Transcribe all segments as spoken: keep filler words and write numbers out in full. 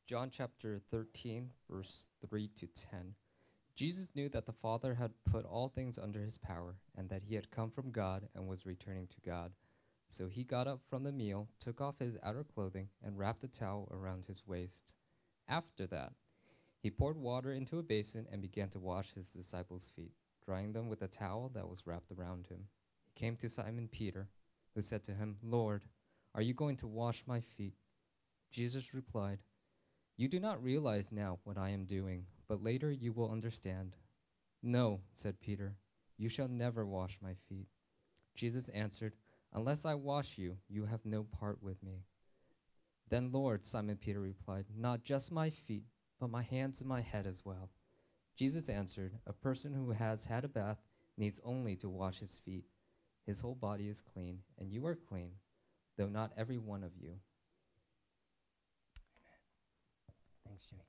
John chapter thirteen, verse three to ten. Jesus knew that the Father had put all things under his power, and that he had come from God and was returning to God. So he got up from the meal, took off his outer clothing, and wrapped a towel around his waist. After that, he poured water into a basin and began to wash his disciples' feet, drying them with a towel that was wrapped around him. He came to Simon Peter, who said to him, Lord, are you going to wash my feet? Jesus replied, You do not realize now what I am doing, but later you will understand. No, said Peter, you shall never wash my feet. Jesus answered, Unless I wash you, you have no part with me. Then, Lord, Simon Peter replied, Not just my feet, but my hands and my head as well. Jesus answered, A person who has had a bath needs only to wash his feet. His whole body is clean, and you are clean, though not every one of you. Thanks, Jimmy.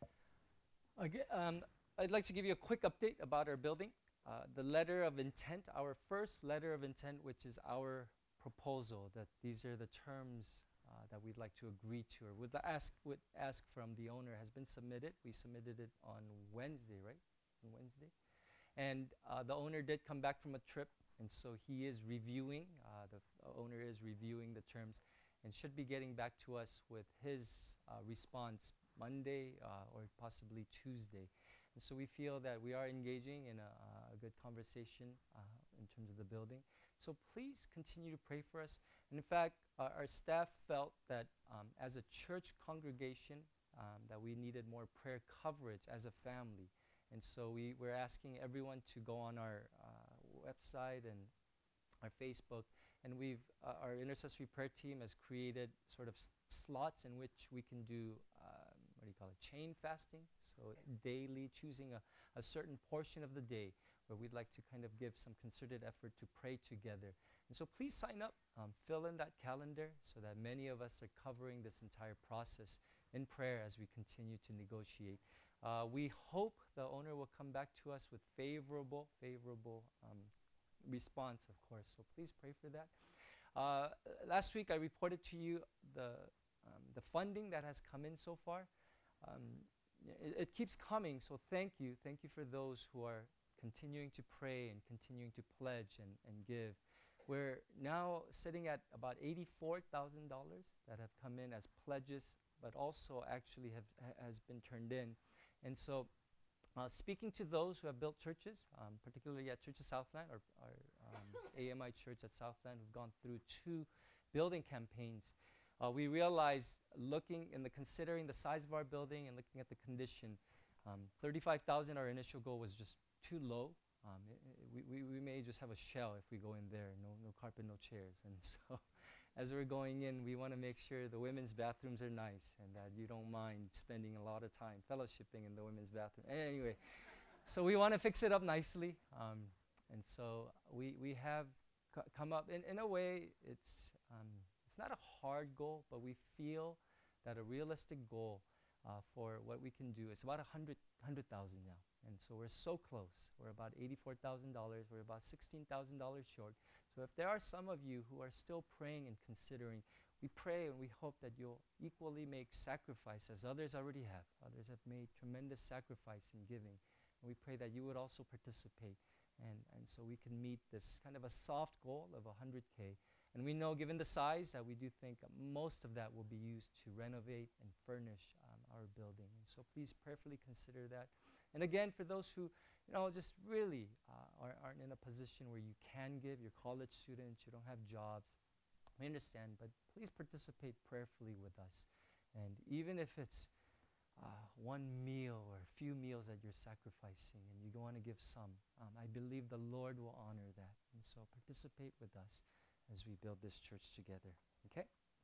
Again, um, I'd like to give you a quick update about our building. Uh, the letter of intent, our first letter of intent, which is our proposal, that these are the terms uh, that we'd like to agree to or would ask would ask from the owner, has been submitted. We submitted it on Wednesday, right? On Wednesday, and uh, the owner did come back from a trip, and so he is reviewing. Uh, the f- owner is reviewing the terms, and should be getting back to us with his uh, response Monday uh, or possibly Tuesday. And so we feel that we are engaging in a, a good conversation uh, in terms of the building. So please continue to pray for us. And in fact, uh, our staff felt that um, as a church congregation, um, that we needed more prayer coverage as a family. And so we, we're asking everyone to go on our uh, website and our Facebook, and we've uh, our intercessory prayer team has created sort of s- slots in which we can do um, what do you call it, chain fasting. So daily, choosing a, a certain portion of the day where we'd like to kind of give some concerted effort to pray together. And so please sign up, um, fill in that calendar so that many of us are covering this entire process in prayer as we continue to negotiate. Uh, we hope the owner will come back to us with favorable, favorable um, response, of course. So please pray for that. Uh, last week I reported to you the um, the funding that has come in so far. Um, it, it keeps coming, so thank you, thank you for those who are continuing to pray and continuing to pledge and, and give. We're now sitting at about eighty-four thousand dollars that have come in as pledges, but also actually have ha- has been turned in, and so uh, speaking to those who have built churches, um, particularly at Church of Southland, or, or um, A M I Church at Southland, who've gone through two building campaigns, uh, we realized, looking in the considering the size of our building and looking at the condition, um, thirty-five thousand, our initial goal was just too low. Um, i i we, we, we may just have a shell if we go in there, no, no carpet, no chairs. And so as we're going in, we want to make sure the women's bathrooms are nice and that you don't mind spending a lot of time fellowshipping in the women's bathroom. Anyway, so we want to fix it up nicely. Um, and so we, we have c- come up, in, in a way, it's, um, it's not a hard goal, but we feel that a realistic goal uh, for what we can do is about one hundred, one hundred thousand now. And so we're so close. We're about eighty-four thousand dollars. We're about sixteen thousand dollars short. So if there are some of you who are still praying and considering, we pray and we hope that you'll equally make sacrifice as others already have. Others have made tremendous sacrifice in giving. And we pray that you would also participate. And, and so we can meet this kind of a soft goal of one hundred K. And we know, given the size, that we do think most of that will be used to renovate and furnish um, our building. And so please prayerfully consider that. And again, for those who, you know, just really uh, are, aren't in a position where you can give, you're college students, you don't have jobs, we understand, but please participate prayerfully with us. And even if it's uh, one meal or a few meals that you're sacrificing and you want to give some, um, I believe the Lord will honor that. And so participate with us as we build this church together. Okay?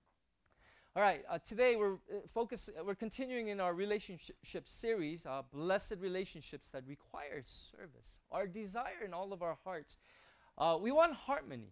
All right. Uh, today we're uh, focus. Uh, we're continuing in our relationship series, uh, blessed relationships that require service. Our desire in all of our hearts, uh, we want harmony.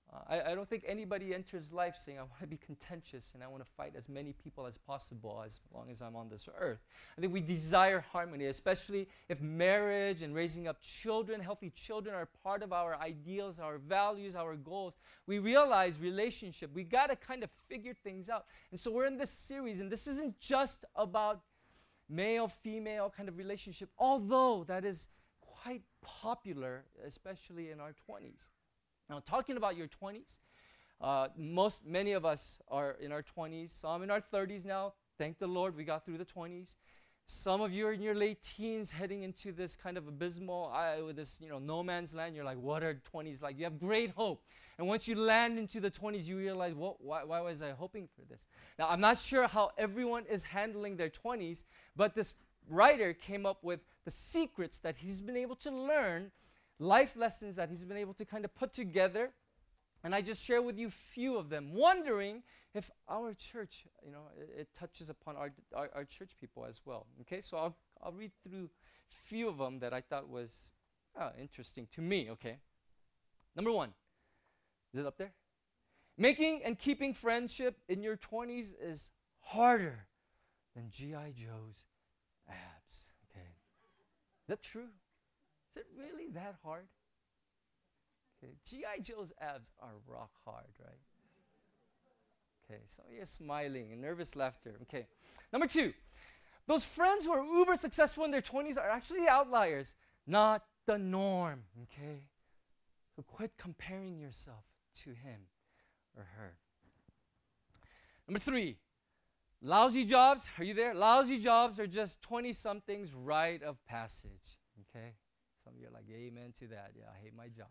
Uh, I, I don't think anybody enters life saying, I want to be contentious and I want to fight as many people as possible as long as I'm on this earth. I think we desire harmony, especially if marriage and raising up children, healthy children, are part of our ideals, our values, our goals. We realize relationship, we got to kind of figure things out. And so we're in this series, and this isn't just about male female kind of relationship, although that is quite popular, especially in our twenties. Now, talking about your twenties, uh, most, many of us are in our twenties, some in our thirties now. Thank the Lord we got through the twenties. Some of you are in your late teens heading into this kind of abysmal, uh, with this, you know, no man's land. You're like, what are twenties like? You have great hope. And once you land into the twenties, you realize, well, why, why was I hoping for this? Now, I'm not sure how everyone is handling their twenties, but this writer came up with the secrets that he's been able to learn, life lessons that he's been able to kind of put together. And I just share with you a few of them, wondering if our church, you know, it, it touches upon our, our, our church people as well. Okay, so I'll, I'll read through a few of them that I thought was uh, interesting to me, okay. Number one, is it up there? Making and keeping friendship in your twenties is harder than G I. Joe's abs, okay. Is that true? Is it really that hard? Okay, G I. Joe's abs are rock hard, right? Okay, so you're smiling and nervous laughter. Okay, number two, those friends who are uber successful in their twenties are actually the outliers, not the norm. Okay, so quit comparing yourself to him or her. Number three, lousy jobs. Are you there? Lousy jobs are just twenty-somethings' rite of passage. Okay, some of you are like, amen to that. Yeah, I hate my job.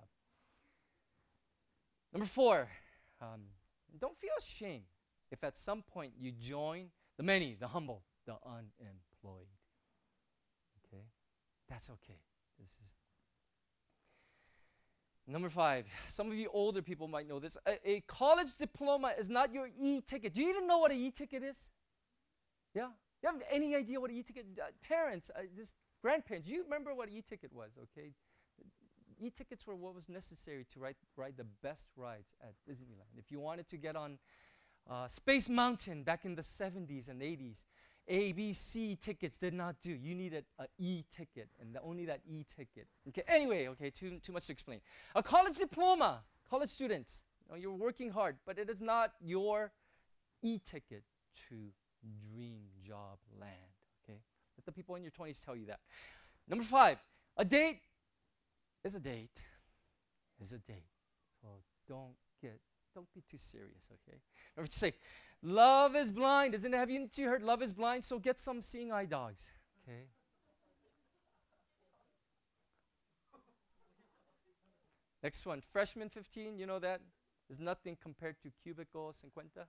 Number four, um, don't feel ashamed if at some point you join the many, the humble, the unemployed. Okay? That's okay. This is Number five, some of you older people might know this. A, a college diploma is not your e-ticket. Do you even know what an e-ticket is? Yeah? You have any idea what an e-ticket is? Uh, parents, uh, just grandparents, you remember what e-ticket was, okay? E-tickets were what was necessary to ride, ride the best rides at Disneyland. If you wanted to get on uh, Space Mountain back in the seventies and eighties, A B C tickets did not do. You needed an e-ticket, and the, only that e-ticket. Okay. Anyway, okay, too too much to explain. A college diploma, college students, you know, you're working hard, but it is not your e-ticket to dream job land. Okay. Let the people in your twenties tell you that. Number five, a date is a date is a date. So don't get, don't be too serious, okay? Number six, love is blind. Isn't it? Have you heard love is blind? So get some seeing eye dogs, okay? Next one, freshman fifteen, you know that? Is nothing compared to cubicle cincuenta.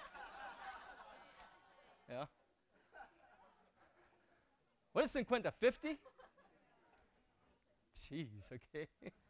Yeah? What is cincuenta? fifty? Jeez, okay.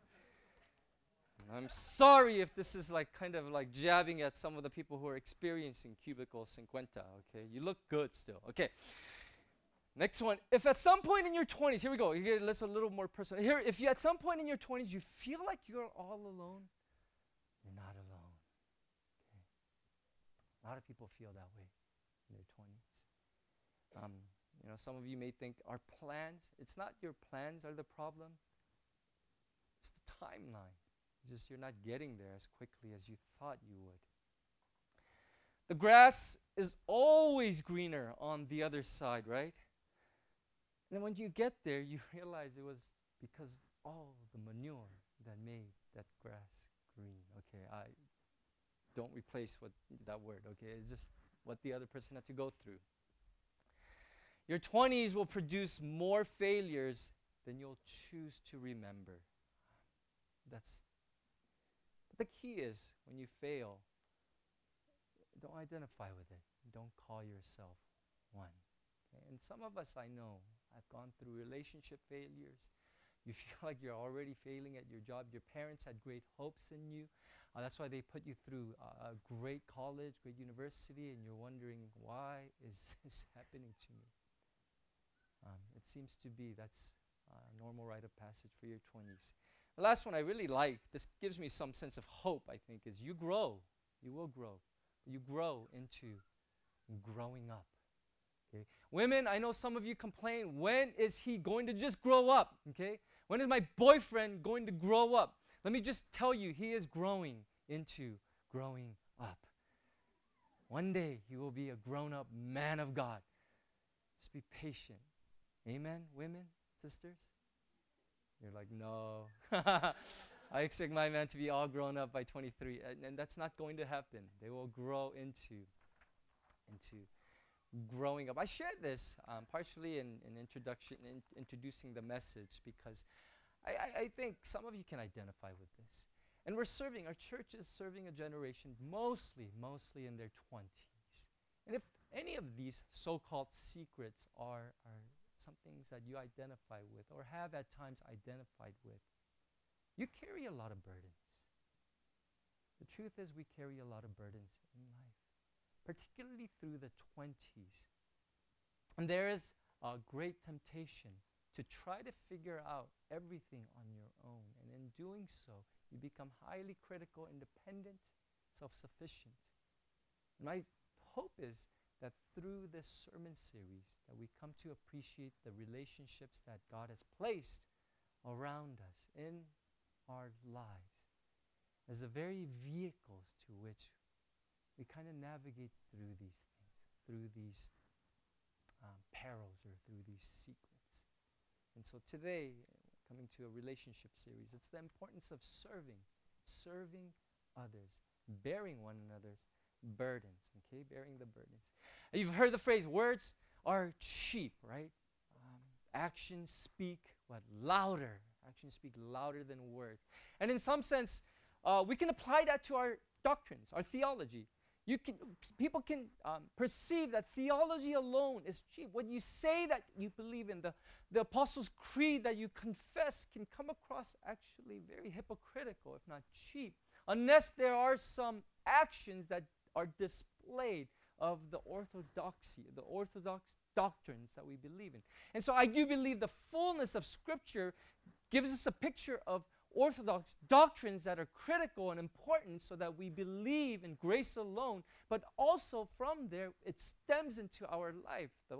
I'm sorry if this is like kind of like jabbing at some of the people who are experiencing cubicle cincuenta, okay? You look good still. Okay. Next one. If at some point in your twenties, here we go. You get this a little more personal. Here, if you at some point in your twenties you feel like you're all alone, you're not alone. Okay. A lot of people feel that way in their twenties. Um, you know, some of you may think our plans, it's not your plans are the problem. It's the timeline. Just you're not getting there as quickly as you thought you would. The grass is always greener on the other side, right? And then when you get there, you realize it was because of all the manure that made that grass green. Okay, I don't replace what that word, okay? It's just what the other person had to go through. Your twenties will produce more failures than you'll choose to remember. That's but the key is when you fail, don't identify with it. Don't call yourself one. Okay? And some of us I know have gone through relationship failures. You feel like you're already failing at your job. Your parents had great hopes in you. Uh, that's why they put you through uh, a great college, great university, and you're wondering, why is this happening to me? Um, it seems to be that's a normal rite of passage for your twenties. The last one I really like, this gives me some sense of hope, I think, is you grow. You will grow. You grow into growing up. Okay? Women, I know some of you complain, when is he going to just grow up? Okay? When is my boyfriend going to grow up? Let me just tell you, he is growing into growing up. One day he will be a grown-up man of God. Just be patient. Amen, women, sisters? You're like, no. I expect my man to be all grown up by twenty-three, and, and that's not going to happen. They will grow into, into growing up. I shared this um, partially in, in introduction, in introducing the message, because I, I, I think some of you can identify with this. And we're serving, our church is serving a generation mostly, mostly in their twenties. And if any of these so-called secrets are, are some things that you identify with or have at times identified with, you carry a lot of burdens. The truth is we carry a lot of burdens in life, particularly through the twenties. And there is a great temptation to try to figure out everything on your own. And in doing so, you become highly critical, independent, self-sufficient. And my hope is that through this sermon series that we come to appreciate the relationships that God has placed around us in our lives as the very vehicles to which we kind of navigate through these things, through these um, perils or through these secrets. And so today, coming to a relationship series, it's the importance of serving, serving others, bearing one another's burdens, okay, bearing the burdens. You've heard the phrase, words are cheap, right? Um, actions speak what? Louder. Actions speak louder than words. And in some sense, uh, we can apply that to our doctrines, our theology. You can, people can um, perceive that theology alone is cheap. When you say that you believe in the, the Apostles' Creed that you confess can come across actually very hypocritical, if not cheap, unless there are some actions that are displayed of the orthodoxy, the orthodox doctrines that we believe in. And so I do believe the fullness of Scripture gives us a picture of orthodox doctrines that are critical and important so that we believe in grace alone, but also from there it stems into our life, the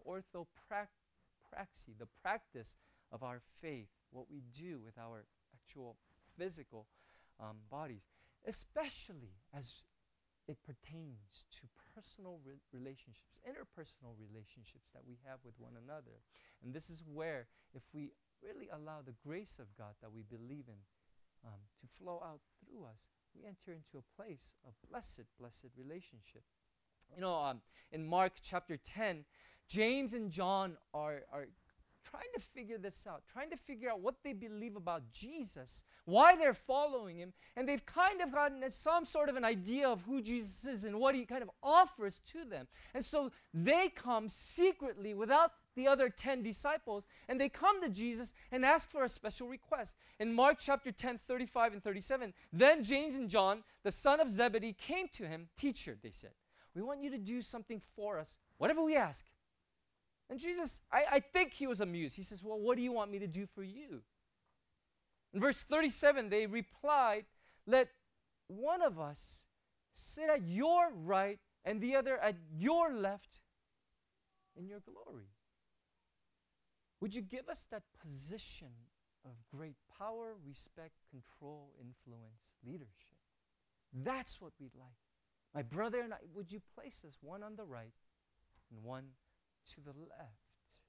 orthopraxy, the practice of our faith, what we do with our actual physical um, bodies, especially as it pertains to personal re- relationships, interpersonal relationships that we have with one another. And this is where, if we really allow the grace of God that we believe in um, to flow out through us, we enter into a place of blessed, blessed relationship. You know, um, in Mark chapter ten, James and John are, are trying to figure this out, trying to figure out what they believe about Jesus, why they're following him, and they've kind of gotten some sort of an idea of who Jesus is and what he kind of offers to them. And so they come secretly without the other ten disciples, and they come to Jesus and ask for a special request. In Mark chapter ten, thirty-five and thirty-seven, then James and John, the son of Zebedee, came to him. Teacher, they said, we want you to do something for us, whatever we ask. And Jesus, I, I think he was amused. He says, well, what do you want me to do for you? In verse thirty-seven, they replied, let one of us sit at your right and the other at your left in your glory. Would you give us that position of great power, respect, control, influence, leadership? That's what we'd like. My brother and I, would you place us one on the right and one to the left?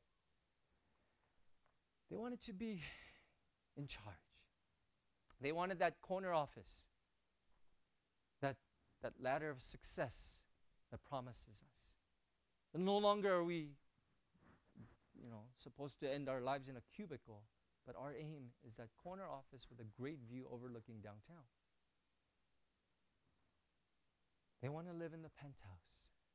They wanted to be in charge. They wanted that corner office, that, that ladder of success that promises us. And no longer are we, you know, supposed to end our lives in a cubicle, but our aim is that corner office with a great view overlooking downtown. They want to live in the penthouse,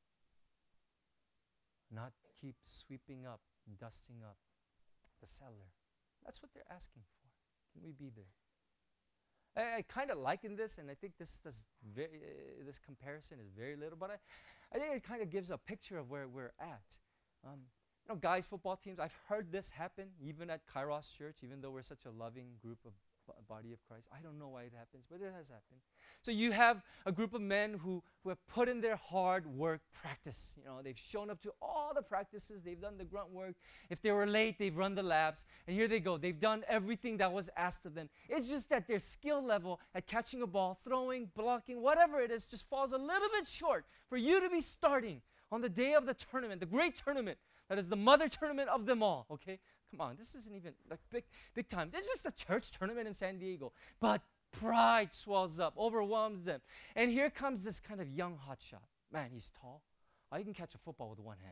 not keep sweeping up and dusting up the cellar. That's what they're asking for. Can we be there? I, I kind of liken this, and I think this does very, uh, this comparison is very little, but I, I think it kind of gives a picture of where we're at. Um, you know, guys' football teams, I've heard this happen even at Kairos Church, even though we're such a loving group of b- body of Christ. I don't know why it happens, but it has happened. So you have a group of men who, who have put in their hard work practice. You know, they've shown up to all the practices. They've done the grunt work. If they were late, they've run the laps. And here they go. They've done everything that was asked of them. It's just that their skill level at catching a ball, throwing, blocking, whatever it is, just falls a little bit short for you to be starting on the day of the tournament, the great tournament that is the mother tournament of them all, okay? Come on, this isn't even like big, big time. This is just a church tournament in San Diego. But pride swells up, overwhelms them. And here comes this kind of young hotshot. Man, he's tall. Oh, he can catch a football with one hand.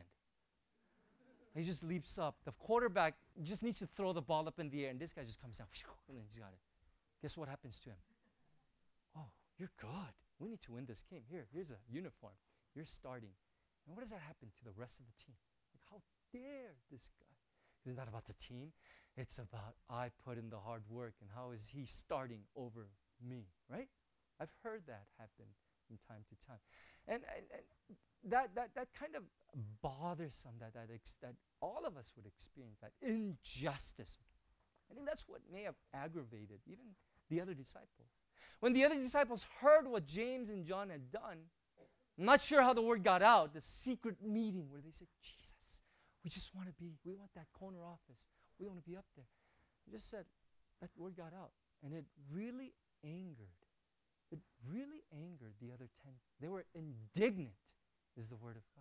He just leaps up. The quarterback just needs to throw the ball up in the air, and this guy just comes down, and then he's got it. Guess what happens to him? Oh, you're good. We need to win this game. Here, here's a uniform. You're starting. And what does that happen to the rest of the team? Like, how dare this guy? It's not about the team. It's about I put in the hard work, and how is he starting over me, right? I've heard that happen from time to time. And, and, and that, that, that kind of bothersome, that, that, ex- that all of us would experience, that injustice. I think that's what may have aggravated even the other disciples. When the other disciples heard what James and John had done, I'm not sure how the word got out, the secret meeting where they said, Jesus, we just want to be, we want that corner office. We want to be up there. I just said, that word got out. And it really angered. It really angered the other ten. They were indignant, is the word of God.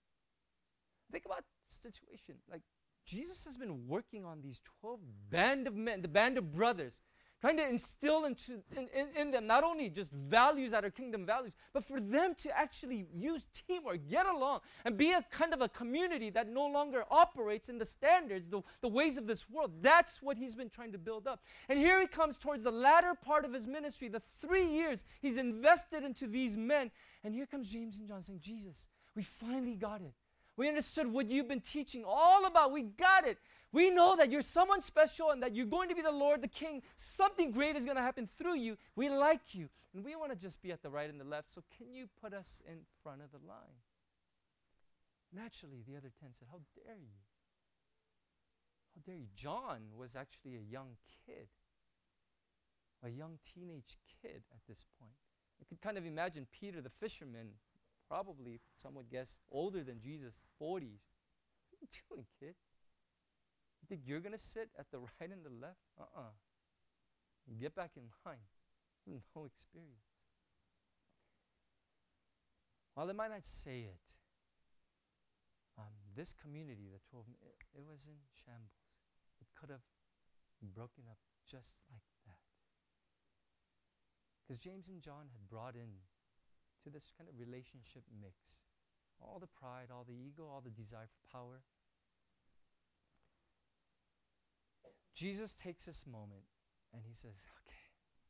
Think about the situation. Like, Jesus has been working on these twelve band of men, the band of brothers, trying to instill into in, in, in them not only just values that are kingdom values, but for them to actually use teamwork, get along, and be a kind of a community that no longer operates in the standards, the, the ways of this world. That's what he's been trying to build up. And here he comes towards the latter part of his ministry, the three years he's invested into these men. And here comes James and John saying, Jesus, we finally got it. We understood what you've been teaching all about. We got it. We know that you're someone special and that you're going to be the Lord, the King. Something great is going to happen through you. We like you. And we want to just be at the right and the left. So can you put us in front of the line? Naturally, the other ten said, how dare you? How dare you? John was actually a young kid. A young teenage kid at this point. You could kind of imagine Peter, the fisherman, probably, some would guess, older than Jesus, forties. What are you doing, kid? You think you're going to sit at the right and the left? Uh-uh. Get back in line. No experience. While they might not say it, um, this community, the twelve, it, it was in shambles. It could have broken up just like that. Because James and John had brought in to this kind of relationship mix all the pride, all the ego, all the desire for power. Jesus takes this moment and he says, okay,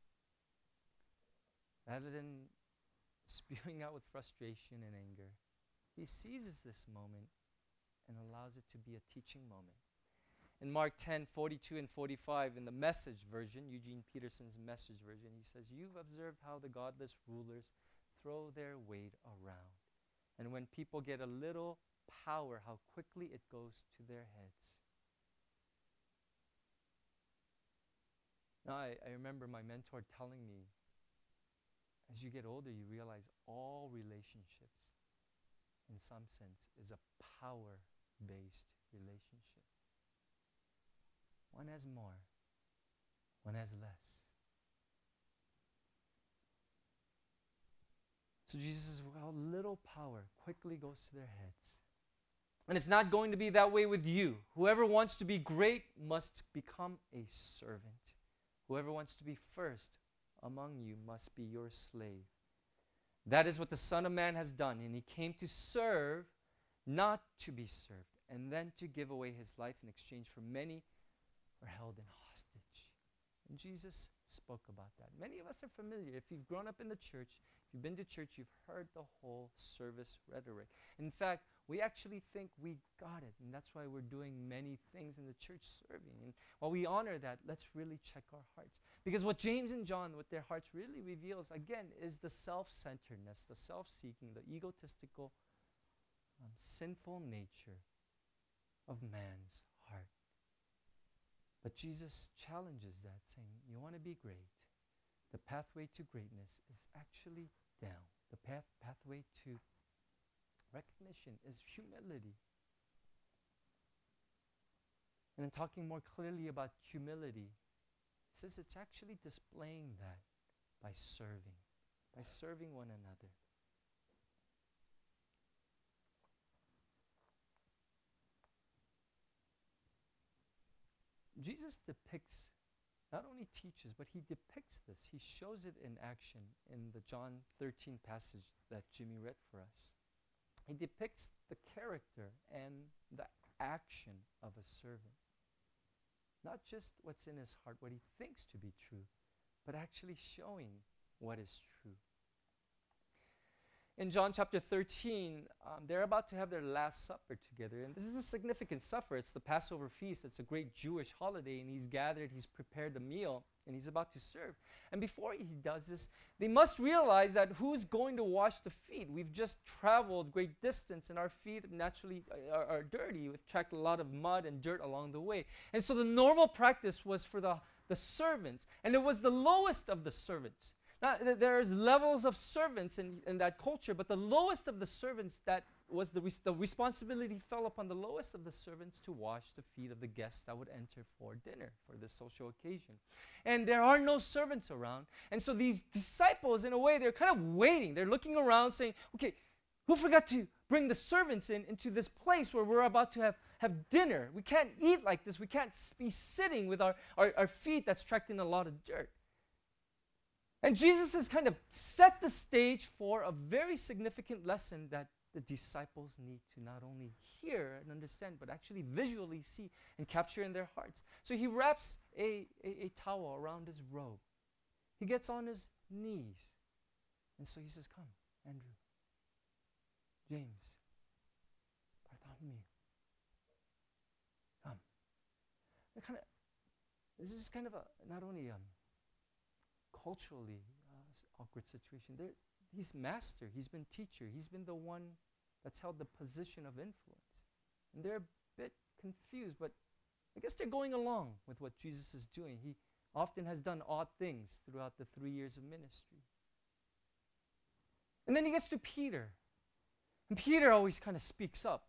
rather than spewing out with frustration and anger, he seizes this moment and allows it to be a teaching moment. In Mark ten, forty-two and forty-five, in the Message version, Eugene Peterson's Message version, he says, you've observed how the godless rulers throw their weight around. And when people get a little power, how quickly it goes to their heads. Now, I, I remember my mentor telling me, as you get older, you realize all relationships, in some sense, is a power-based relationship. One has more, one has less. So Jesus says, well, little power quickly goes to their heads. And it's not going to be that way with you. Whoever wants to be great must become a servant. Whoever wants to be first among you must be your slave. That is what the Son of Man has done. And he came to serve, not to be served, and then to give away his life in exchange for many who are held in hostage. And Jesus spoke about that. Many of us are familiar. If you've grown up in the church, if you've been to church, you've heard the whole service rhetoric. In fact, we actually think we got it, and that's why we're doing many things in the church serving. And while we honor that, let's really check our hearts. Because what James and John, with their hearts, really reveals, again, is the self-centeredness, the self-seeking, the egotistical, um, sinful nature of man's heart. But Jesus challenges that, saying, you want to be great? The pathway to greatness is actually down. The path pathway to recognition is humility. And in talking more clearly about humility, he says it's actually displaying that by serving, by serving one another. Jesus depicts, not only teaches, but he depicts this. He shows it in action in the John thirteen passage that Jimmy read for us. He depicts the character and the action of a servant. Not just what's in his heart, what he thinks to be true, but actually showing what is true. In John chapter thirteen, um, they're about to have their Last Supper together. And this is a significant supper. It's the Passover feast. It's a great Jewish holiday. And he's gathered, he's prepared a meal, and he's about to serve. And before he does this, they must realize that who's going to wash the feet? We've just traveled great distance, and our feet naturally are, are dirty. We've tracked a lot of mud and dirt along the way. And so the normal practice was for the, the servants. And it was the lowest of the servants. Now, th- there's levels of servants in, in that culture, but the lowest of the servants, that was the, res- the responsibility fell upon the lowest of the servants to wash the feet of the guests that would enter for dinner, for this social occasion. And there are no servants around. And so these disciples, in a way, they're kind of waiting. They're looking around saying, okay, who forgot to bring the servants in into this place where we're about to have, have dinner? We can't eat like this. We can't be sitting with our, our, our feet that's tracked in a lot of dirt. And Jesus has kind of set the stage for a very significant lesson that the disciples need to not only hear and understand, but actually visually see and capture in their hearts. So he wraps a, a, a towel around his robe. He gets on his knees. And so he says, come, Andrew, James, Bartholomew, come. Kind of, this is kind of a, not only um, culturally uh, awkward situation. There, he's master. He's been teacher. He's been the one that's held the position of influence. And they're a bit confused, but I guess they're going along with what Jesus is doing. He often has done odd things throughout the three years of ministry. And then he gets to Peter. And Peter always kind of speaks up.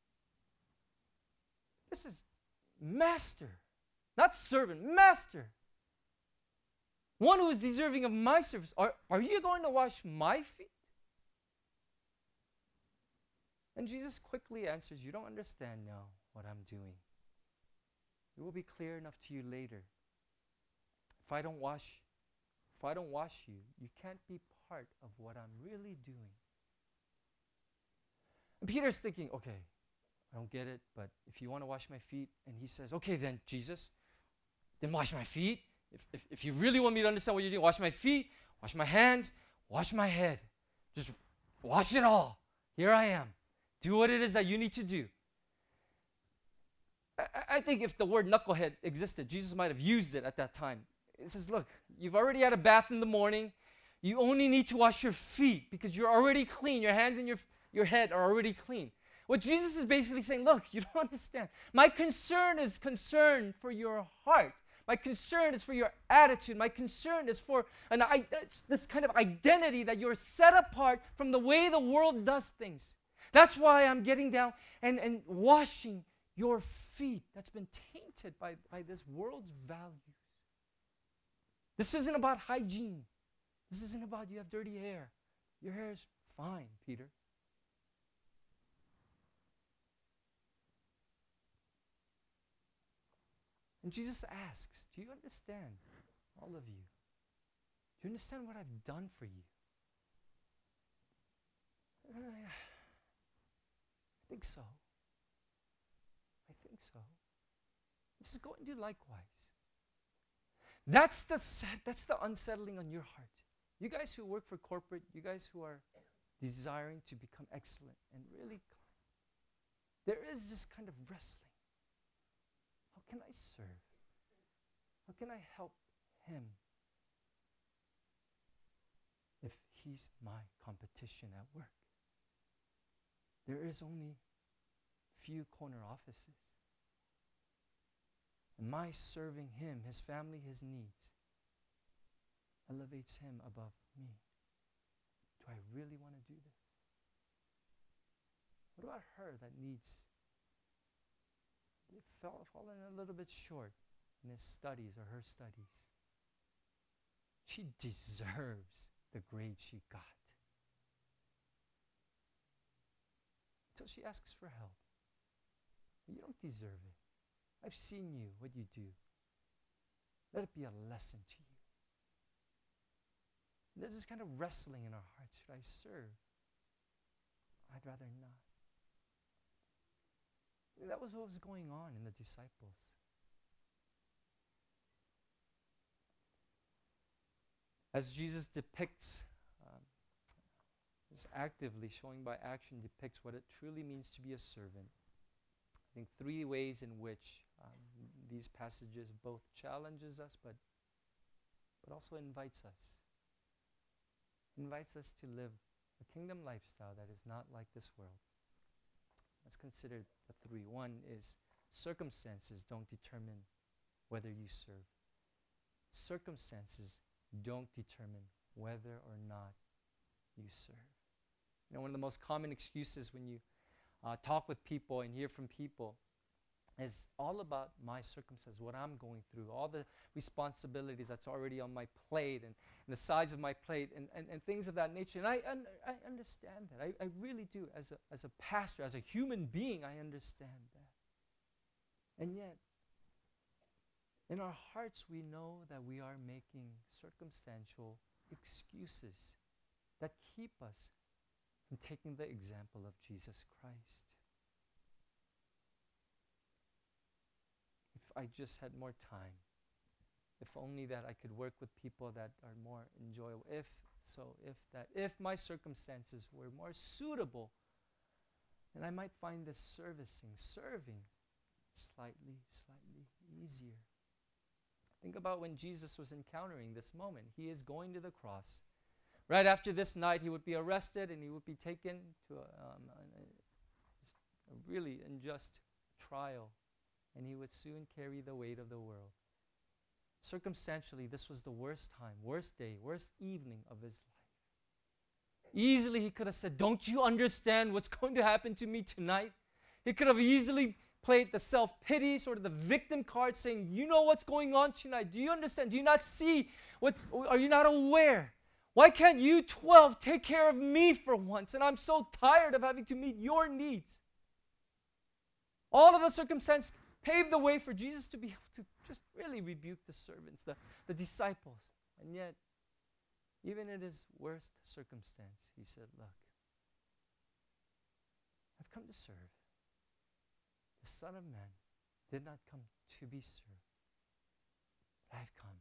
This is master, not servant, master. One who is deserving of my service. Are, are you going to wash my feet? And Jesus quickly answers, you don't understand now what I'm doing. It will be clear enough to you later. If I don't wash, if I don't wash you, you can't be part of what I'm really doing. And Peter's thinking, okay, I don't get it, but if you want to wash my feet, and he says, okay then, Jesus, then wash my feet. If, if, if you really want me to understand what you're doing, wash my feet, wash my hands, wash my head. Just wash it all. Here I am. Do what it is that you need to do. I, I think if the word knucklehead existed, Jesus might have used it at that time. It says, look, you've already had a bath in the morning. You only need to wash your feet because you're already clean. Your hands and your, your head are already clean. What Jesus is basically saying, look, you don't understand. My concern is concern for your heart. My concern is for your attitude. My concern is for an, I, this kind of identity that you're set apart from the way the world does things. That's why I'm getting down and, and washing your feet that's been tainted by, by this world's values. This isn't about hygiene. This isn't about you have dirty hair. Your hair is fine, Peter. And Jesus asks, do you understand, all of you? Do you understand what I've done for you? Uh, I think so. I think so. He says, go and do likewise. That's the sad, that's the unsettling on your heart. You guys who work for corporate, you guys who are desiring to become excellent and really, there is this kind of wrestling. How can I serve? How can I help him if he's my competition at work? There is only few corner offices. And my serving him, his family, his needs, elevates him above me. Do I really want to do this? What about her that needs, fell, fallen a little bit short in his studies or her studies? She deserves the grade she got. Until she asks for help. You don't deserve it. I've seen you, what you do. Let it be a lesson to you. And there's this kind of wrestling in our hearts. Should I serve? I'd rather not. And that was what was going on in the disciples. As Jesus depicts, um, just actively showing by action, depicts what it truly means to be a servant. I think three ways in which um, these passages both challenges us, but but also invites us. Invites us to live a kingdom lifestyle that is not like this world. Let's consider the three. One is circumstances don't determine whether you serve. Circumstances don't determine whether or not you serve. You know, one of the most common excuses when you uh, talk with people and hear from people is all about my circumstances, what I'm going through, all the responsibilities that's already on my plate and, and the size of my plate and, and, and things of that nature. And I, un- I understand that. I, I really do. As a, as a pastor, as a human being, I understand that. And yet, in our hearts, we know that we are making circumstantial excuses that keep us from taking the example of Jesus Christ. If I just had more time, if only that I could work with people that are more enjoyable, if so, if that, if my circumstances were more suitable, then I might find this servicing, serving, slightly, slightly easier. Think about when Jesus was encountering this moment. He is going to the cross. Right after this night, he would be arrested and he would be taken to a, um, a, a really unjust trial, and he would soon carry the weight of the world. Circumstantially, this was the worst time, worst day, worst evening of his life. Easily, he could have said, "Don't you understand what's going to happen to me tonight?" He could have easily played the self-pity, sort of the victim card, saying, "You know what's going on tonight. Do you understand? Do you not see? What's, are you not aware? Why can't you twelve take care of me for once? And I'm so tired of having to meet your needs." All of the circumstances paved the way for Jesus to be able to just really rebuke the servants, the, the disciples. And yet, even in his worst circumstance, he said, "Look, I've come to serve. The Son of Man did not come to be served, but I've come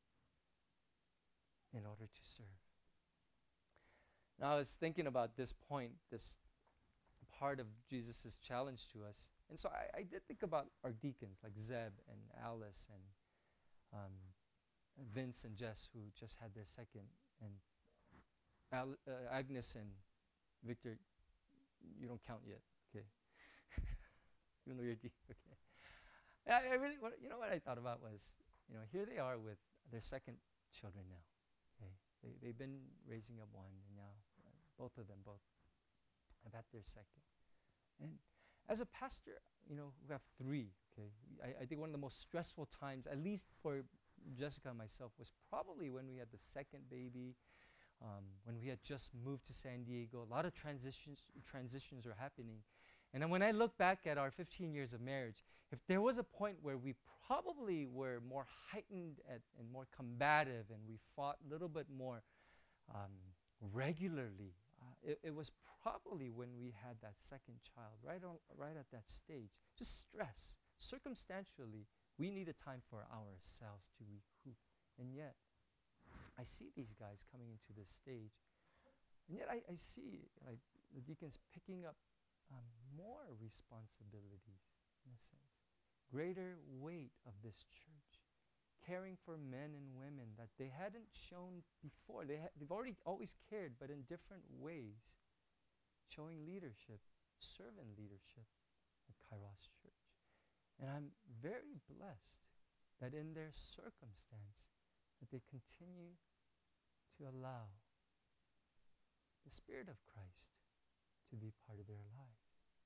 in order to serve." Now, I was thinking about this point, this part of Jesus' challenge to us. And so I, I did think about our deacons, like Zeb and Alice and um, Vince and Jess, who just had their second, and Al- uh, Agnes and Victor. You don't count yet, okay? Even though you're deacon, okay. I, I really, what, you know what I thought about was, you know, here they are with their second children now. Okay, they they've been raising up one, and now uh, both of them both have had their second. And as a pastor, you know, who have three, okay, I, I think one of the most stressful times, at least for Jessica and myself, was probably when we had the second baby, um, when we had just moved to San Diego. A lot of transitions transitions are happening. And then when I look back at our fifteen years of marriage, if there was a point where we probably were more heightened at, and more combative, and we fought a little bit more um, regularly, uh, it, it was probably when we had that second child, right on, right at that stage. Just stress. Circumstantially, we needed time for ourselves to recoup. And yet, I see these guys coming into this stage, and yet I, I see like the deacons picking up um, more responsibilities, in a sense, greater weight of this church, caring for men and women that they hadn't shown before. They ha- they've already always cared, but in different ways, showing leadership, servant leadership at Kairos Church. And I'm very blessed that in their circumstance, that they continue to allow the Spirit of Christ to be part of their lives.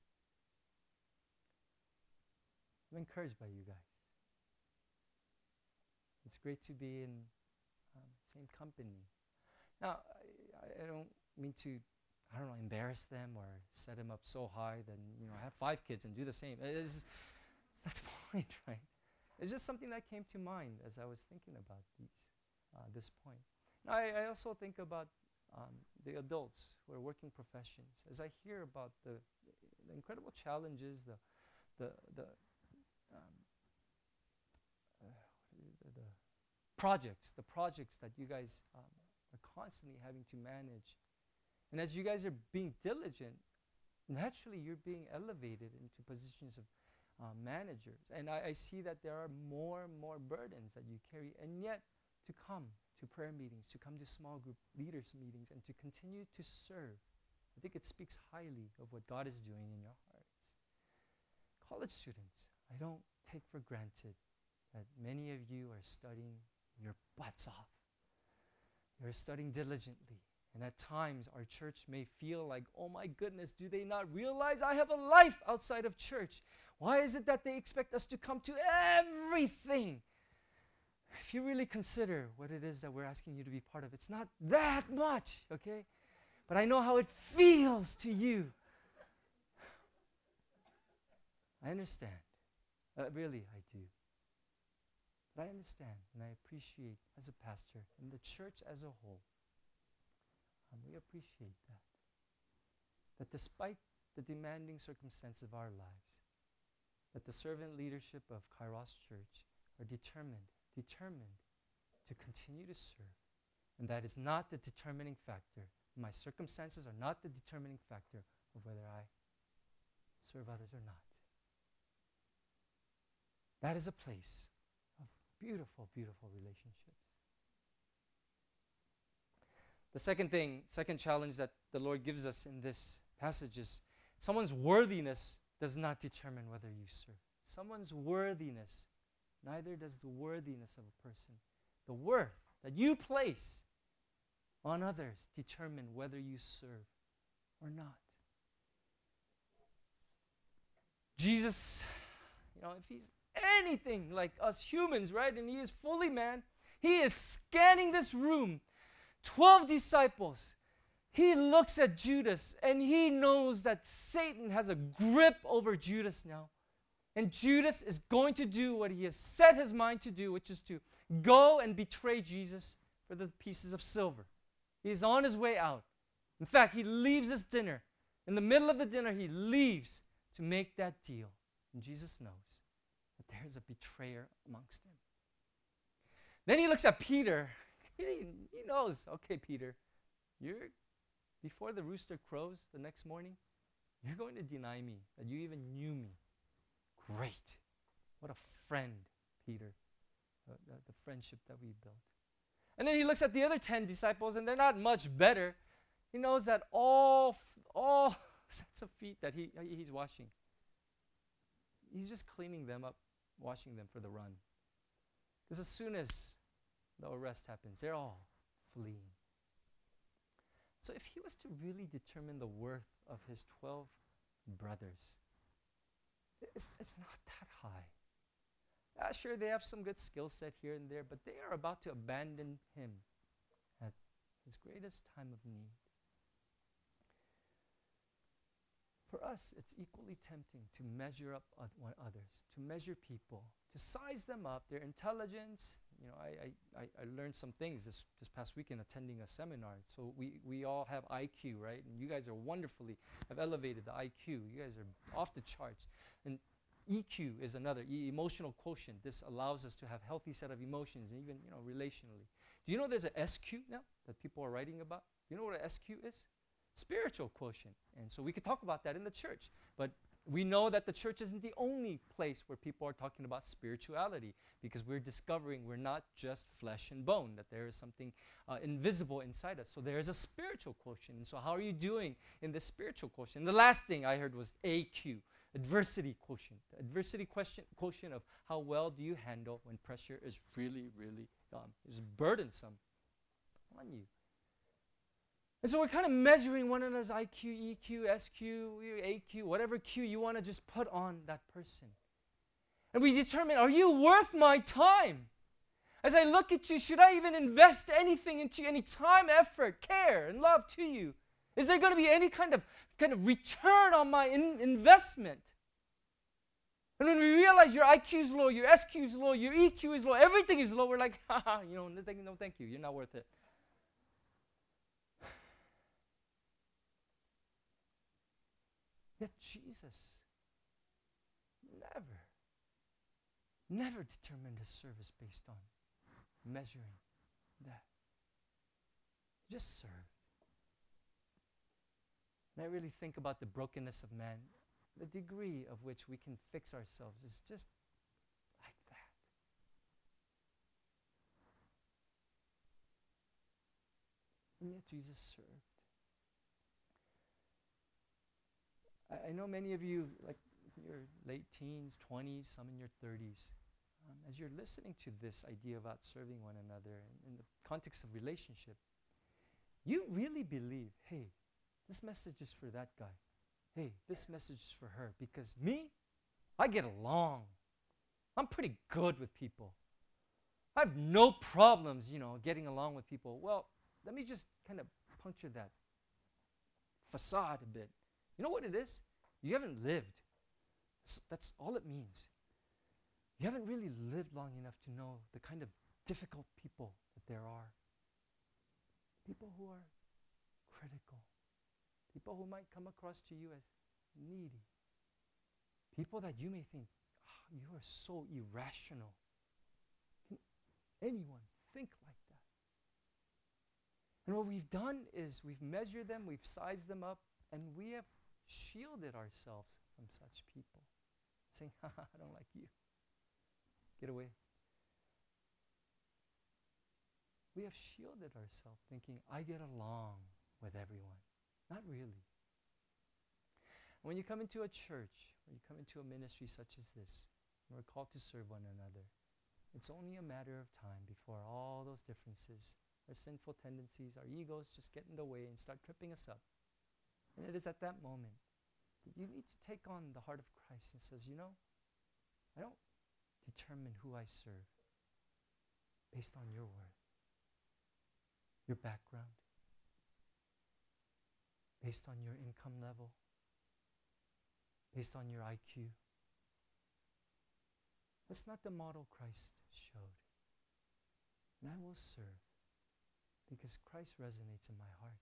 I'm encouraged by you guys. It's great to be in um, same company. Now, I, I don't mean to, I don't know, embarrass them or set them up so high that, you know, I have five kids and do the same. It's, that's the point, right? It's just something that came to mind as I was thinking about these, uh, this point. Now, I, I also think about um, the adults who are working professions. As I hear about the, the incredible challenges, the, the, the, um, uh, the, the projects, the projects that you guys um, are constantly having to manage. And as you guys are being diligent, naturally you're being elevated into positions of uh, managers. And I, I see that there are more and more burdens that you carry, and yet to come to prayer meetings, to come to small group leaders meetings, and to continue to serve. I think it speaks highly of what God is doing in your hearts. College students, I don't take for granted that many of you are studying your butts off. You're studying diligently. And at times, our church may feel like, oh my goodness, do they not realize I have a life outside of church? Why is it that they expect us to come to everything? If you really consider what it is that we're asking you to be part of, it's not that much, okay? But I know how it feels to you. I understand. Uh, really, I do. But I understand and I appreciate as a pastor and the church as a whole, um, we appreciate that. That despite the demanding circumstance of our lives, that the servant leadership of Kairos Church are determined, determined to continue to serve. And that is not the determining factor. My circumstances are not the determining factor of whether I serve others or not. That is a place of beautiful, beautiful relationships. The second thing, second challenge that the Lord gives us in this passage is someone's worthiness does not determine whether you serve. Someone's worthiness, neither does the worthiness of a person. The worth that you place on others determine whether you serve or not. Jesus, you know, if he's anything like us humans, right, and he is fully man, he is scanning this room, twelve disciples. He looks at Judas and he knows that Satan has a grip over Judas now. And Judas is going to do what he has set his mind to do, which is to go and betray Jesus for the pieces of silver. He's on his way out. In fact, he leaves his dinner. In the middle of the dinner, he leaves to make that deal. And Jesus knows that there is a betrayer amongst them. Then he looks at Peter. He, he knows, okay, Peter, you're before the rooster crows the next morning, you're going to deny me, that you even knew me. Great. What a friend, Peter, uh, the, the friendship that we built. And then he looks at the other ten disciples, and they're not much better. He knows that all, all sets of feet that he, he's washing, he's just cleaning them up, washing them for the run. Because as soon as the arrest happens, they're all fleeing. So if he was to really determine the worth of his twelve brothers, it's, it's not that high. Uh, sure, they have some good skill set here and there, but they are about to abandon him at his greatest time of need. For us, it's equally tempting to measure up od- others, to measure people, to size them up, their intelligence. You know, I, I, I learned some things this, this past weekend attending a seminar. So we, we all have I Q, right? And you guys are wonderfully, have elevated the I Q. You guys are off the charts. And E Q is another, e- emotional quotient. This allows us to have healthy set of emotions, and even, you know, relationally. Do you know there's an S Q now that people are writing about? You know what an S Q is? Spiritual quotient. And so we could talk about that in the church. But we know that the church isn't the only place where people are talking about spirituality, because we're discovering we're not just flesh and bone, that there is something uh, invisible inside us. So there is a spiritual quotient. And so how are you doing in the spiritual quotient? And the last thing I heard was A Q. adversity quotient. The adversity question, quotient of how well do you handle when pressure is really, really um, is burdensome on you. And so we're kind of measuring one another's I Q, E Q, S Q, A Q, whatever Q you want to just put on that person. And we determine, are you worth my time? As I look at you, should I even invest anything into you, any time, effort, care, and love to you? Is there going to be any kind of kind of return on my in investment? And when we realize your I Q is low, your S Q is low, your E Q is low, everything is low, we're like, haha, you know, no thank, no thank you, you're not worth it. Yet Jesus never, never determined his service based on measuring that. Just serve. And I really think about the brokenness of man. The degree of which we can fix ourselves is just like that. And yet Jesus served. I, I know many of you, like in your late teens, twenties, some in your thirties, um, as you're listening to this idea about serving one another in, in the context of relationship, you really believe, hey, this message is for that guy. Hey, this message is for her. Because me, I get along. I'm pretty good with people. I have no problems, you know, getting along with people. Well, let me just kind of puncture that facade a bit. You know what it is? You haven't lived. That's, that's all it means. You haven't really lived long enough to know the kind of difficult people that there are. People who are critical. People who might come across to you as needy. People that you may think, oh, you are so irrational. Can anyone think like that? And what we've done is we've measured them, we've sized them up, and we have shielded ourselves from such people. Saying, haha, I don't like you. Get away. We have shielded ourselves thinking, I get along with everyone. Not really. When you come into a church, or you come into a ministry such as this, and we're called to serve one another, it's only a matter of time before all those differences, our sinful tendencies, our egos just get in the way and start tripping us up. And it is at that moment that you need to take on the heart of Christ and says, you know, I don't determine who I serve based on your worth, your background, based on your income level, based on your I Q. That's not the model Christ showed. And I will serve because Christ resonates in my heart.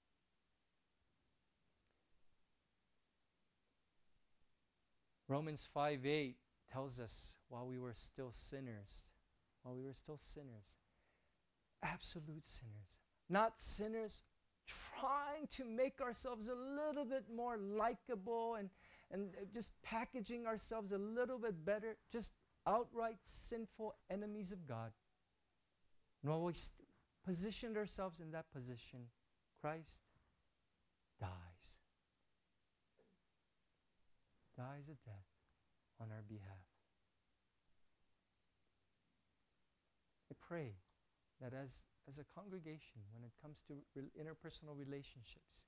Romans five eight tells us while we were still sinners, while we were still sinners, absolute sinners, not sinners trying to make ourselves a little bit more likable and, and just packaging ourselves a little bit better, just outright sinful enemies of God. And while we st- positioned ourselves in that position, Christ dies. Dies a death on our behalf. I pray that as as a congregation, when it comes to re- interpersonal relationships,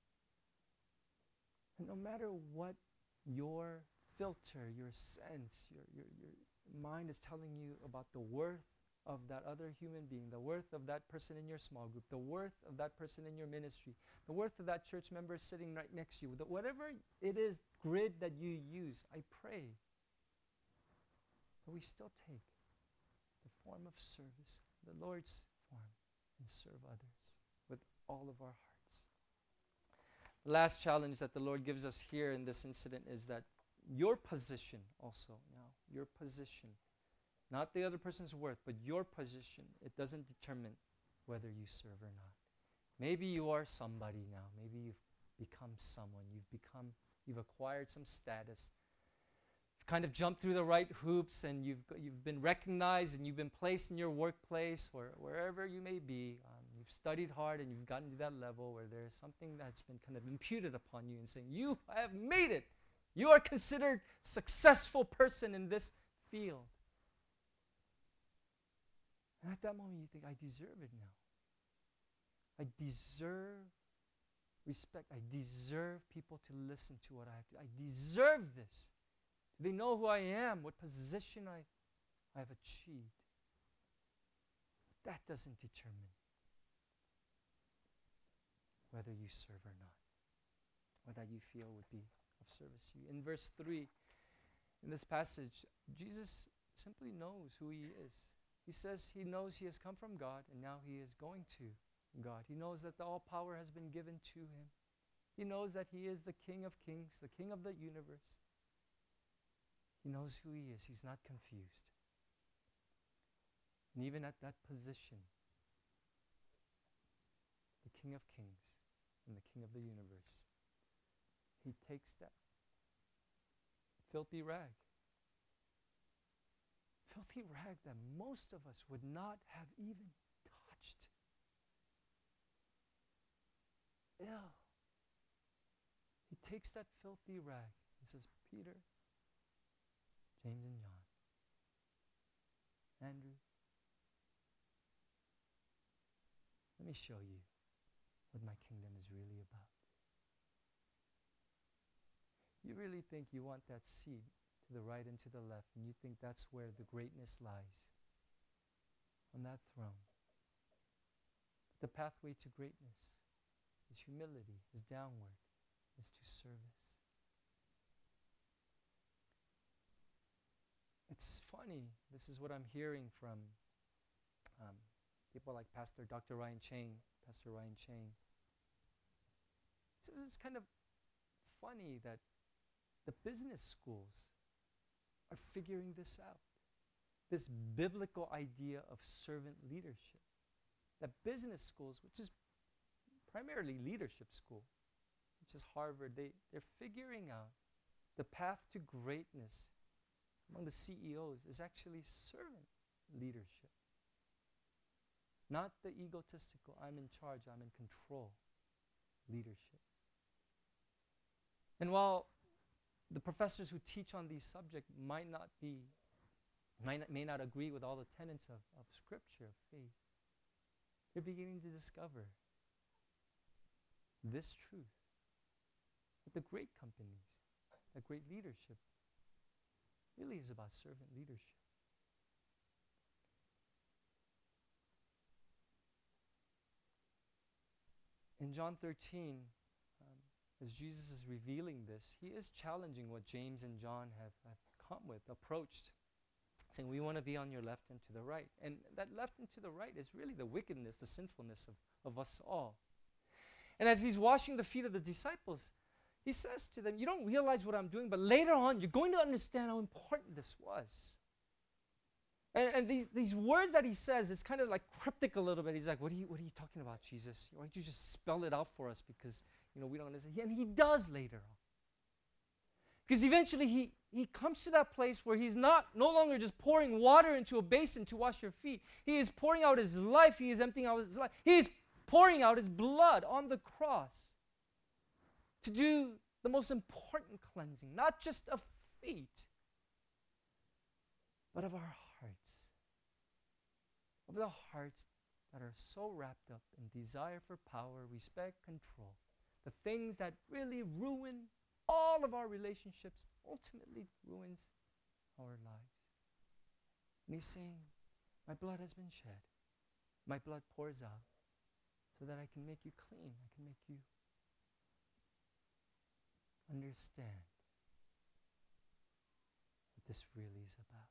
and no matter what your filter, your sense, your, your, your mind is telling you about the worth of that other human being, the worth of that person in your small group, the worth of that person in your ministry, the worth of that church member sitting right next to you, the, whatever it is, grid that you use, I pray that we still take the form of service, the Lord's form, and serve others with all of our hearts. The last challenge that the Lord gives us here in this incident is that your position also now, your position, not the other person's worth, but your position, it doesn't determine whether you serve or not. Maybe you are somebody now. Maybe you've become someone. You've become, you've acquired some status. You've kind of jumped through the right hoops and you've you've been recognized and you've been placed in your workplace or wherever you may be. Um, you've studied hard and you've gotten to that level where there's something that's been kind of imputed upon you and saying, you have made it. You are considered successful person in this field. And at that moment you think, I deserve it now. I deserve respect. I deserve people to listen to what I have to. I deserve this. They know who I am, what position I, I have achieved. That doesn't determine whether you serve or not, or that you feel would be of service to you. In verse three, in this passage, Jesus simply knows who he is. He says he knows he has come from God, and now he is going to God. He knows that the all power has been given to him. He knows that he is the King of kings, the King of the universe. He knows who he is. He's not confused. And even at that position, the King of kings and the King of the universe, he takes that filthy rag, filthy rag that most of us would not have even touched. Ew. He takes that filthy rag and says, Peter, James and John, Andrew, let me show you what my kingdom is really about. You really think you want that seat to the right and to the left, and you think that's where the greatness lies, on that throne. But the pathway to greatness is humility, is downward, is to service. It's funny, this is what I'm hearing from um, people like Pastor Doctor Ryan Chang, Pastor Ryan Chang. He says it's kind of funny that the business schools are figuring this out, this biblical idea of servant leadership. That business schools, which is primarily leadership school, which is Harvard, they, they're figuring out the path to greatness among the C E Os is actually servant leadership. Not the egotistical, I'm in charge, I'm in control leadership. And while the professors who teach on these subjects might not be, might not, may not agree with all the tenets of, of Scripture, of faith, they're beginning to discover this truth. That the great companies, the great leadership, really is about servant leadership. In John thirteen, um, as Jesus is revealing this, he is challenging what James and John have, have come with, approached, saying we want to be on your left and to the right. And that left and to the right is really the wickedness, the sinfulness of, of us all. And as he's washing the feet of the disciples, he says to them, you don't realize what I'm doing, but later on, you're going to understand how important this was. And, and these, these words that he says, it's kind of like cryptic a little bit. He's like, what are you, what are you talking about, Jesus? Why don't you just spell it out for us? Because, you know, we don't understand. And he does later on. Because eventually he, he comes to that place where he's not no longer just pouring water into a basin to wash your feet. He is pouring out his life. He is emptying out his life. He is pouring out his blood on the cross to do the most important cleansing, not just of feet, but of our hearts. Of the hearts that are so wrapped up in desire for power, respect, control. The things that really ruin all of our relationships, ultimately ruins our lives. And he's saying, my blood has been shed. My blood pours out so that I can make you clean. I can make you understand what this really is about.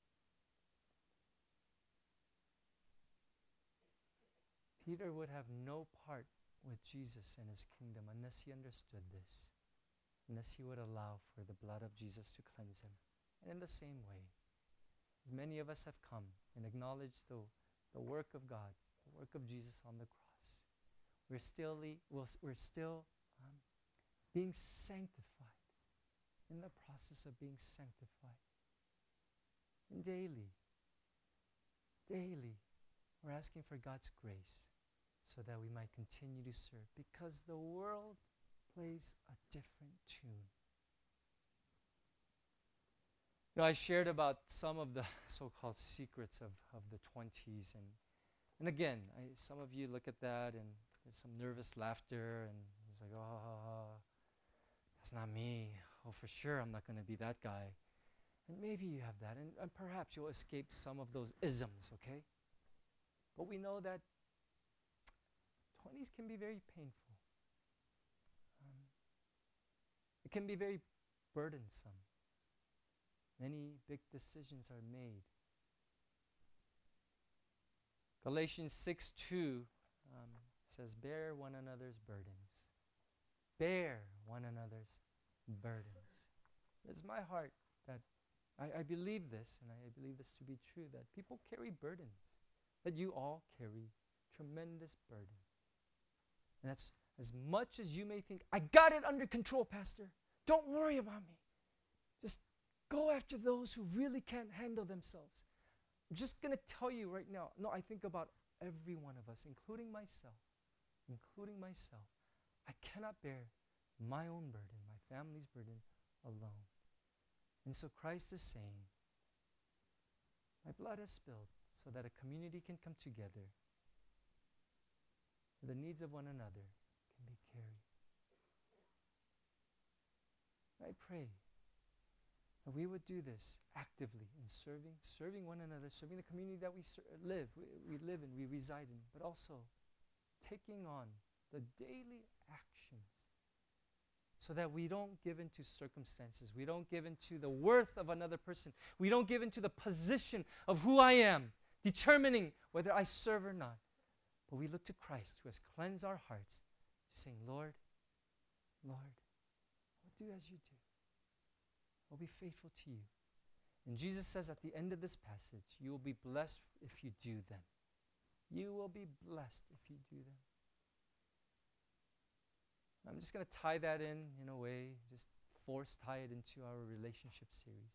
Peter would have no part with Jesus and his kingdom unless he understood this, unless he would allow for the blood of Jesus to cleanse him. And in the same way, as many of us have come and acknowledged the, the work of God, the work of Jesus on the cross, we're still, we're still um, being sanctified, in the process of being sanctified. And daily, daily, we're asking for God's grace so that we might continue to serve, because the world plays a different tune. You know, I shared about some of the so-called secrets of, of the twenties, and and again, I, some of you look at that and there's some nervous laughter, and it's like, oh, that's not me. Oh, for sure, I'm not going to be that guy. And maybe you have that, and, and perhaps you'll escape some of those isms, okay? But we know that twenties can be very painful. Um, it can be very burdensome. Many big decisions are made. Galatians six two um, says, bear one another's burdens. Bear one another's burdens. It's my heart that I, I believe this, and I believe this to be true, that people carry burdens, that you all carry tremendous burdens. And that's as much as you may think, I got it under control, Pastor. Don't worry about me. Just go after those who really can't handle themselves. I'm just going to tell you right now. No, I think about every one of us, including myself, including myself. I cannot bear my own burden, my family's burden alone. And so Christ is saying, my blood has spilled so that a community can come together. The needs of one another can be carried. I pray that we would do this actively in serving, serving one another, serving the community that we ser- live, we, we live in, we reside in, but also taking on the daily actions so that we don't give into circumstances. We don't give into the worth of another person. We don't give into the position of who I am, determining whether I serve or not. But we look to Christ who has cleansed our hearts, just saying, Lord, Lord, I'll do as you do. I'll be faithful to you. And Jesus says at the end of this passage, you will be blessed if you do them. You will be blessed if you do them. I'm just going to tie that in, in a way, just force tie it into our relationship series.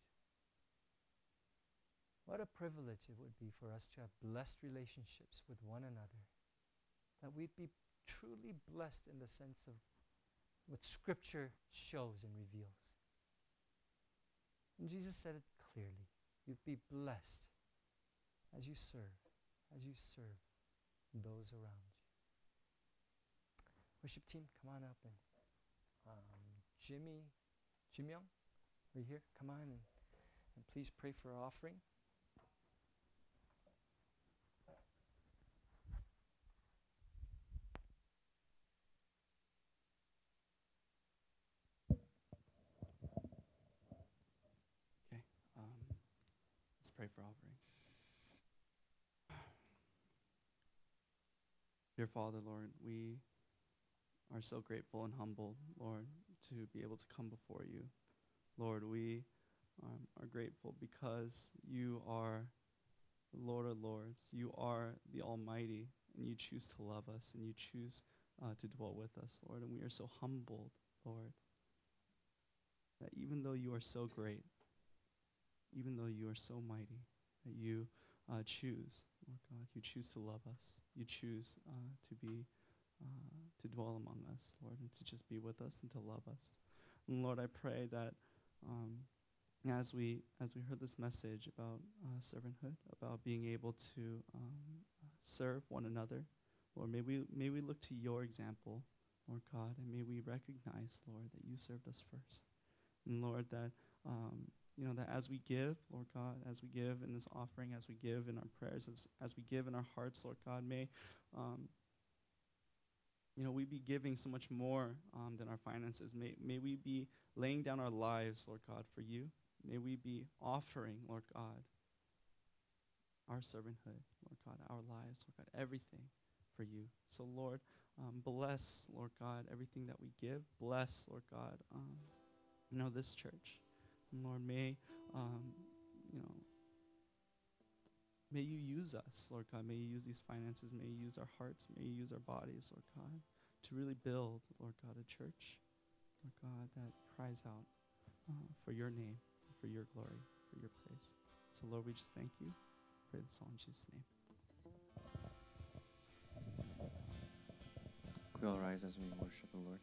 What a privilege it would be for us to have blessed relationships with one another. That we'd be truly blessed in the sense of what Scripture shows and reveals. And Jesus said it clearly. You'd be blessed as you serve, as you serve those around you. Worship team, come on up, and um, Jimmy, Jim Young, are you here? Come on and, and please pray for our offering. Okay, um, let's pray for offering. Dear Father, Lord, we are so grateful and humbled, Lord, to be able to come before you. Lord, we um, are grateful because you are the Lord of Lords. You are the Almighty, and you choose to love us, and you choose uh, to dwell with us, Lord. And we are so humbled, Lord, that even though you are so great, even though you are so mighty, that you uh, choose, Lord God, you choose to love us. You choose uh, to be, uh, to dwell among us, Lord, and to just be with us and to love us. And Lord, I pray that um, as we as we heard this message about uh, servanthood, about being able to um, serve one another, Lord, may we may we look to your example, Lord God, and may we recognize, Lord, that you served us first, and Lord, that um, you know that as we give, Lord God, as we give in this offering, as we give in our prayers, as as we give in our hearts, Lord God, may um, you know we be giving so much more um, than our finances. May may we be laying down our lives, Lord God, for you. May we be offering, Lord God, our servanthood, Lord God, our lives, Lord God, everything for you. So, Lord, um, bless, Lord God, everything that we give. Bless, Lord God, um, you know, this church. And Lord, may, um, you know, may you use us, Lord God. May you use these finances. May you use our hearts. May you use our bodies, Lord God, to really build, Lord God, a church, Lord God, that cries out uh, for your name, for your glory, for your praise. So, Lord, we just thank you. Pray this all in Jesus' name. We all rise as we worship the Lord.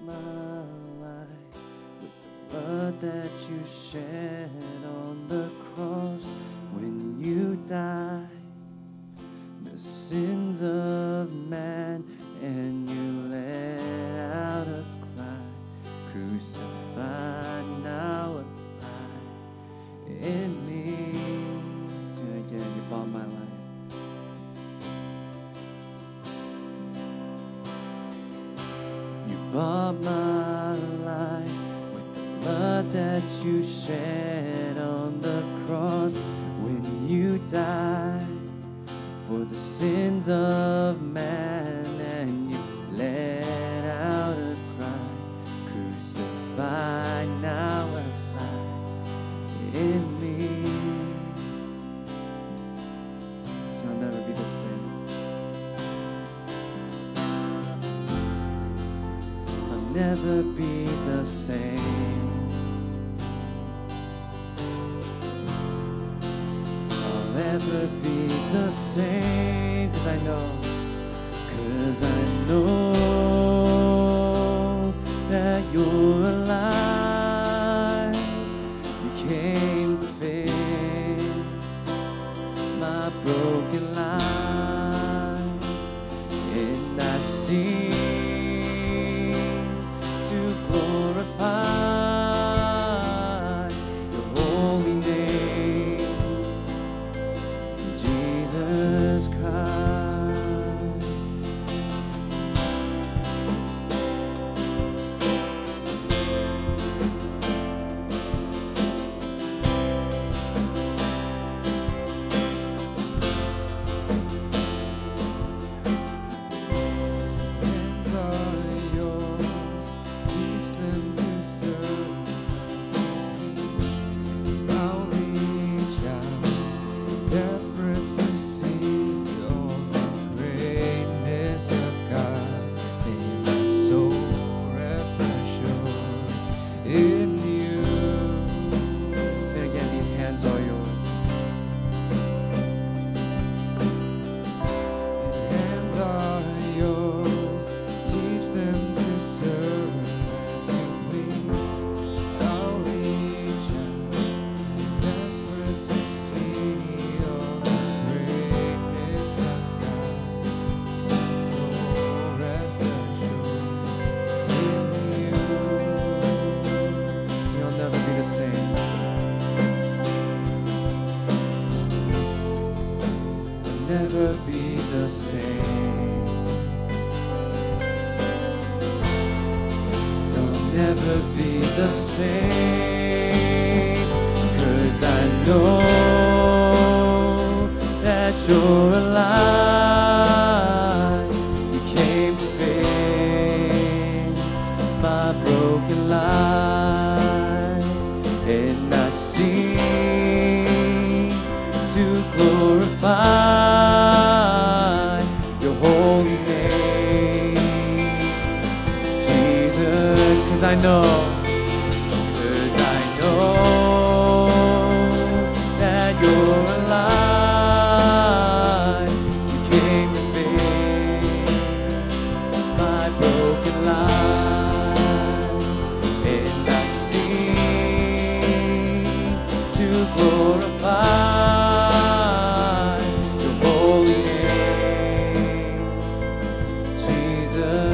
my life with the blood that you shed on the cross when you died. The sins of man, and you let out a cry, crucified, now alive in me. Sing it again, you bought my life. You bought my life with the blood that you shed on the cross when you died for the sins of man, and you let out a cry, crucified, now alive in me. So I'll never be the same. I'll never be the same. I'll never be the same, 'cause I know, 'cause I know that you're alive. You came to fix my broken life, and I sing to glorify your holy name, Jesus Christ. His hands are yours, teach them to serve as you please. I'll reach out, desperate to see all the greatness of God. May my soul rest assured in you. Say again, these hands are yours. His hands are yours, teach them to serve as you please. I'll reach out, desperate to see all the greatness of God. My soul rests assured in you. See, I'll never be the same. I'll never be the same. I'll never be the same, 'cause I know that you're alive. You came to fix my broken life, and I sing to glorify your holy name, Jesus, 'cause I know, 'cause I know that you're alive. You came to fix my broken life, and I sing to glorify your holy name, Jesus.